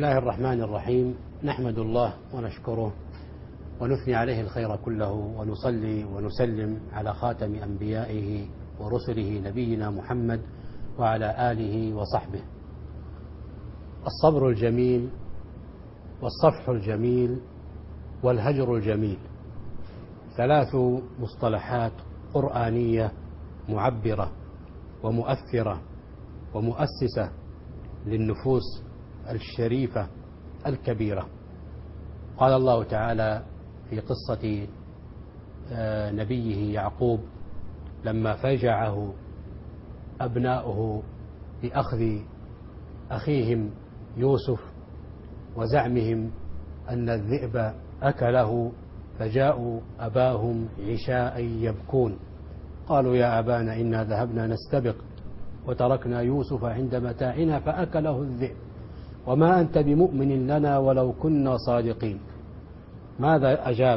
الله الرحمن الرحيم. نحمد الله ونشكره ونثني عليه الخير كله، ونصلي ونسلم على خاتم أنبيائه ورسله نبينا محمد وعلى آله وصحبه. الصبر الجميل والصفح الجميل والهجر الجميل، ثلاث مصطلحات قرآنية معبرة ومؤثرة ومؤسسة للنفوس الشريفة الكبيرة. قال الله تعالى في قصة نبيه يعقوب لما فجعه أبناؤه بأخذ أخيهم يوسف وزعمهم أن الذئب أكله، فجاءوا أباهم عشاء يبكون، قالوا يا أبانا إنا ذهبنا نستبق وتركنا يوسف عند متاعنا فأكله الذئب وما أنت بمؤمن لنا ولو كنا صادقين. ماذا أجاب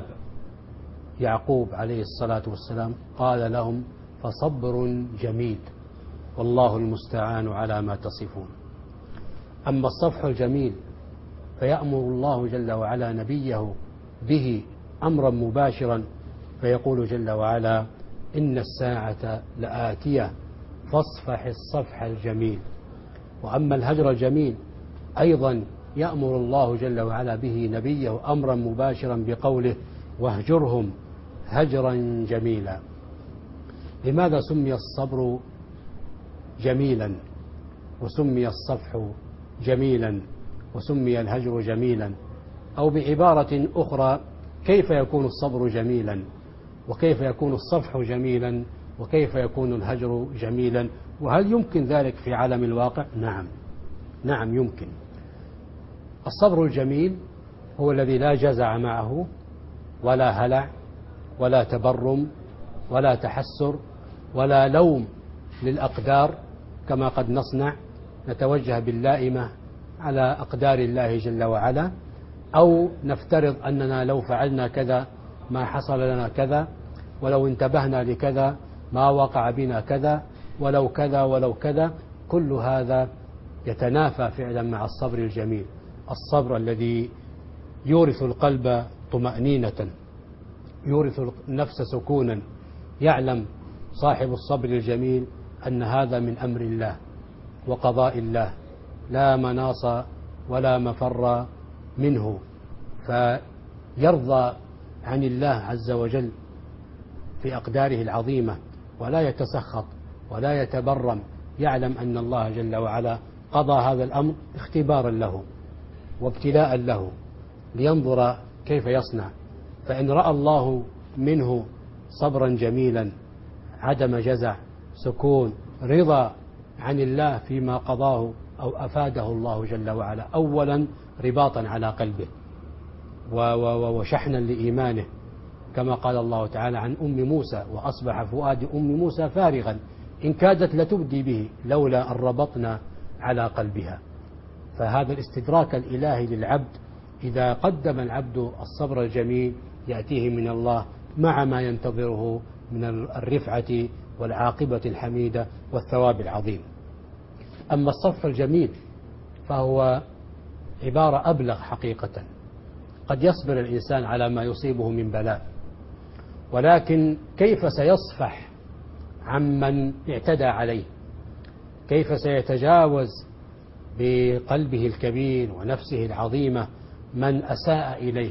يعقوب عليه الصلاة والسلام؟ قال لهم فصبر جميل والله المستعان على ما تصفون. أما الصفح الجميل فيأمر الله جل وعلا نبيه به أمرا مباشرا، فيقول جل وعلا إن الساعة لآتية فاصفح الصفح الجميل. وأما الهجر الجميل أيضا يأمر الله جل وعلا به نبيه أمرا مباشرا بقوله واهجرهم هجرا جميلا. لماذا سمي الصبر جميلا وسمي الصفح جميلا وسمي الهجر جميلا؟ أو بعبارة أخرى، كيف يكون الصبر جميلا وكيف يكون الصفح جميلا وكيف يكون الهجر جميلا؟ وهل يمكن ذلك في عالم الواقع؟ نعم يمكن. الصبر الجميل هو الذي لا جزع معه ولا هلع ولا تبرم ولا تحسر ولا لوم للأقدار، كما قد نصنع نتوجه باللائمة على أقدار الله جل وعلا، أو نفترض أننا لو فعلنا كذا ما حصل لنا كذا، ولو انتبهنا لكذا ما وقع بنا كذا، ولو كذا ولو كذا. كل هذا يتنافى فعلا مع الصبر الجميل، الصبر الذي يورث القلب طمأنينة، يورث النفس سكونا. يعلم صاحب الصبر الجميل أن هذا من أمر الله وقضاء الله، لا مناص ولا مفر منه، فيرضى عن الله عز وجل في أقداره العظيمة ولا يتسخط ولا يتبرم. يعلم أن الله جل وعلا قضى هذا الأمر اختبارا له وابتلاء له لينظر كيف يصنع. فإن رأى الله منه صبرا جميلا، عدم جزع، سكون، رضا عن الله فيما قضاه أو أفاده الله جل وعلا، أولا رباطا على قلبه وشحنا لإيمانه، كما قال الله تعالى عن أم موسى وأصبح فؤاد أم موسى فارغا إن كادت لتبدي به لولا أن ربطنا على قلبها. فهذا الاستدراك الإلهي للعبد إذا قدم العبد الصبر الجميل يأتيه من الله مع ما ينتظره من الرفعة والعاقبة الحميدة والثواب العظيم. أما الصفح الجميل فهو عبارة أبلغ حقيقة. قد يصبر الإنسان على ما يصيبه من بلاء، ولكن كيف سيصفح عمن اعتدى عليه؟ كيف سيتجاوز بقلبه الكبير ونفسه العظيمة من أساء إليه؟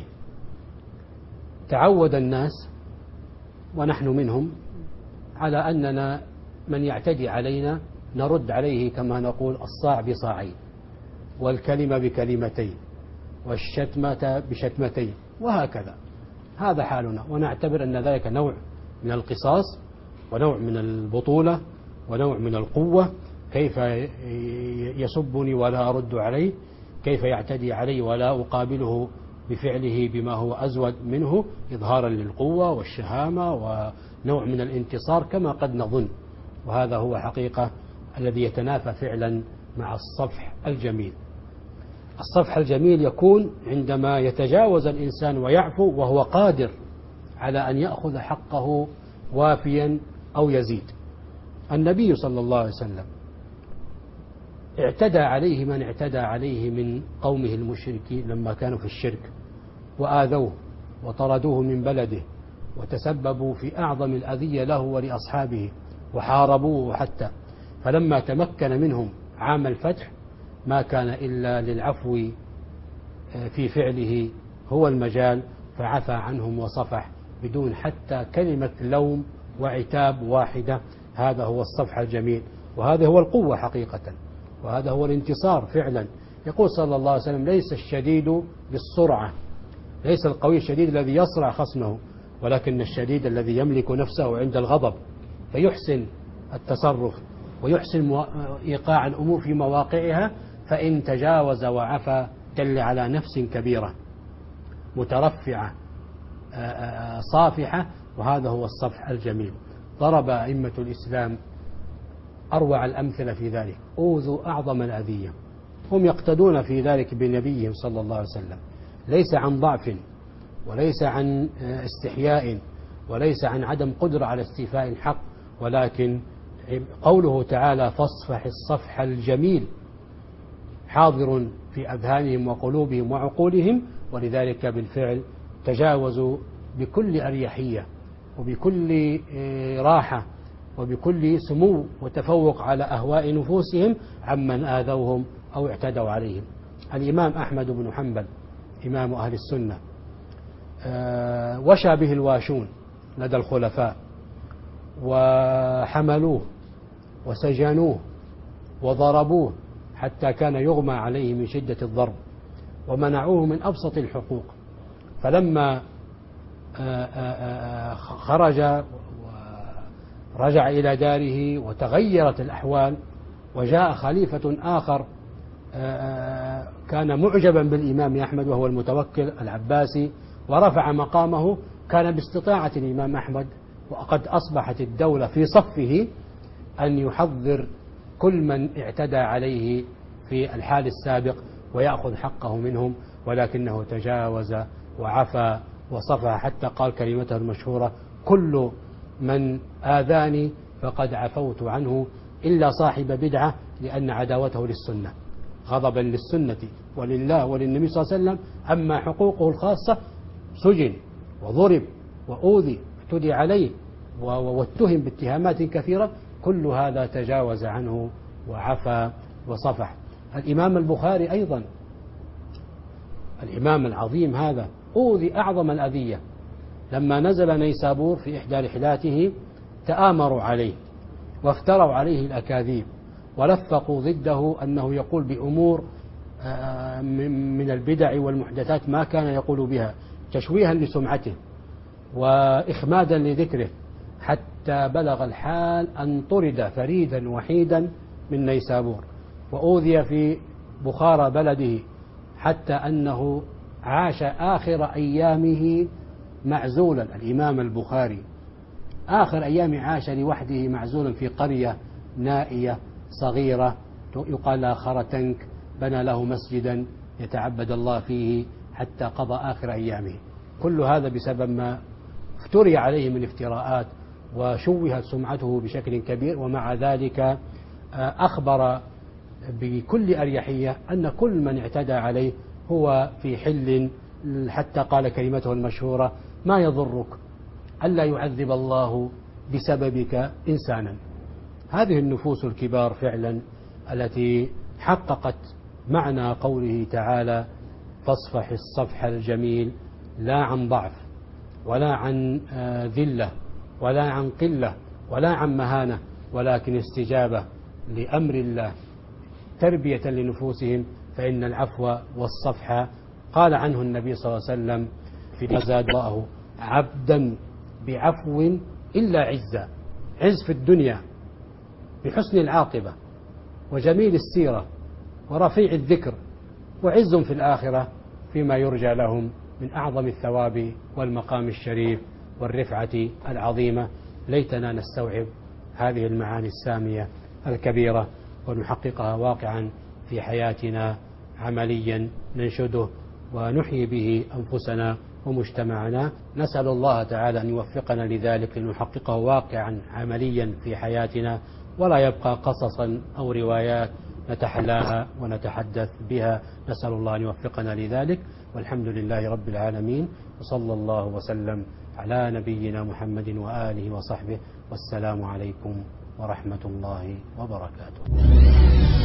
تعود الناس ونحن منهم على أننا من يعتدي علينا نرد عليه كما نقول الصاع بصاعين، والكلمة بكلمتين، والشتمة بشتمتين، وهكذا. هذا حالنا، ونعتبر أن ذلك نوع من القصاص ونوع من البطولة ونوع من القوة. كيف يسبني ولا أرد عليه؟ كيف يعتدي علي ولا أقابله بفعله بما هو أزود منه، إظهارا للقوة والشهامة ونوع من الانتصار كما قد نظن. وهذا هو حقيقة الذي يتنافى فعلا مع الصفح الجميل. الصفح الجميل يكون عندما يتجاوز الإنسان ويعفو وهو قادر على أن يأخذ حقه وافيا أو يزيد. النبي صلى الله عليه وسلم اعتدى عليه من اعتدى عليه من قومه المشركين لما كانوا في الشرك وآذوه وطردوه من بلده وتسببوا في أعظم الأذية له ولأصحابه وحاربوه حتى، فلما تمكن منهم عام الفتح ما كان إلا للعفو في فعله هو المجال، فعفى عنهم وصفح بدون حتى كلمة لوم وعتاب واحدة. هذا هو الصفح الجميل، وهذا هو القوة حقيقة، وهذا هو الانتصار فعلا. يقول صلى الله عليه وسلم: ليس الشديد بالسرعة، ليس القوي الشديد الذي يصرع خصمه، ولكن الشديد الذي يملك نفسه عند الغضب فيحسن التصرف ويحسن إيقاع الأمور في مواقعها، فإن تجاوز وعفى دل على نفس كبيرة مترفعة صافحة، وهذا هو الصفح الجميل. ضرب أئمة الإسلام أروع الأمثلة في ذلك، أوذوا أعظم الأذية، هم يقتدون في ذلك بنبيهم صلى الله عليه وسلم، ليس عن ضعف وليس عن استحياء وليس عن عدم قدرة على استيفاء الحق، ولكن قوله تعالى: فاصفح الصفح الجميل حاضر في أذهانهم وقلوبهم وعقولهم، ولذلك بالفعل تجاوزوا بكل أريحية وبكل راحة وبكل سمو وتفوق على أهواء نفوسهم عمن آذوهم أو اعتدوا عليهم. الإمام أحمد بن حنبل إمام أهل السنة وشى به الواشون لدى الخلفاء، وحملوه وسجنوه وضربوه حتى كان يغمى عليه من شدة الضرب، ومنعوه من أبسط الحقوق. فلما خرج ورجع إلى داره وتغيرت الأحوال وجاء خليفة آخر كان معجبا بالإمام أحمد وهو المتوكل العباسي ورفع مقامه، كان باستطاعة الإمام أحمد وقد أصبحت الدولة في صفه أن يحضر كل من اعتدى عليه في الحال السابق ويأخذ حقه منهم، ولكنه تجاوز وعفى وصفى حتى قال كلمته المشهورة: كل من آذاني فقد عفوت عنه إلا صاحب بدعة، لأن عداوته للسنة غضبا للسنة ولله وللنبي صلى الله عليه وسلم. أما حقوقه الخاصة سجن وضرب وأوذي اعتدي عليه واتهم باتهامات كثيرة، كل هذا تجاوز عنه وعفى وصفح. الإمام البخاري أيضا، الإمام العظيم هذا، أوذي أعظم الأذية لما نزل نيسابور في إحدى رحلاته، تآمروا عليه وافتروا عليه الأكاذيب ولفقوا ضده أنه يقول بأمور من البدع والمحدثات ما كان يقول بها، تشويها لسمعته وإخمادا لذكره، حتى بلغ الحال أن طرد فريدا وحيدا من نيسابور وأوذي في بخارى بلده، حتى أنه عاش آخر أيامه معزولا. الإمام البخاري آخر أيام عاش لوحده معزولا في قرية نائية صغيرة يقال لها خرتنك، بنى له مسجدا يتعبد الله فيه حتى قضى آخر أيامه. كل هذا بسبب ما افتري عليه من افتراءات وشوهت سمعته بشكل كبير، ومع ذلك أخبر بكل أريحية أن كل من اعتدى عليه هو في حل، حتى قال كلمته المشهورة: ما يضرك ألا يعذب الله بسببك إنسانا. هذه النفوس الكبار فعلا التي حققت معنى قوله تعالى: فاصفح الصفح الجميل، لا عن ضعف ولا عن ذلة ولا عن قلة ولا عن مهانة، ولكن استجابة لأمر الله تربية لنفوسهم. فإن العفو والصفح قال عنه النبي صلى الله عليه وسلم في زاد الله عبدا بعفو إلا عزا، عز في الدنيا بحسن العاقبة وجميل السيرة ورفيع الذكر، وعز في الآخرة فيما يرجى لهم من أعظم الثواب والمقام الشريف والرفعة العظيمة. ليتنا نستوعب هذه المعاني السامية الكبيرة ونحققها واقعا في حياتنا عمليا، ننشده ونحيي به أنفسنا ومجتمعنا. نسأل الله تعالى أن يوفقنا لذلك لنحققه واقعا عمليا في حياتنا، ولا يبقى قصصا أو روايات نتحلاها ونتحدث بها. نسأل الله أن يوفقنا لذلك، والحمد لله رب العالمين، وصلى الله وسلم على نبينا محمد وآله وصحبه، والسلام عليكم ورحمة الله وبركاته.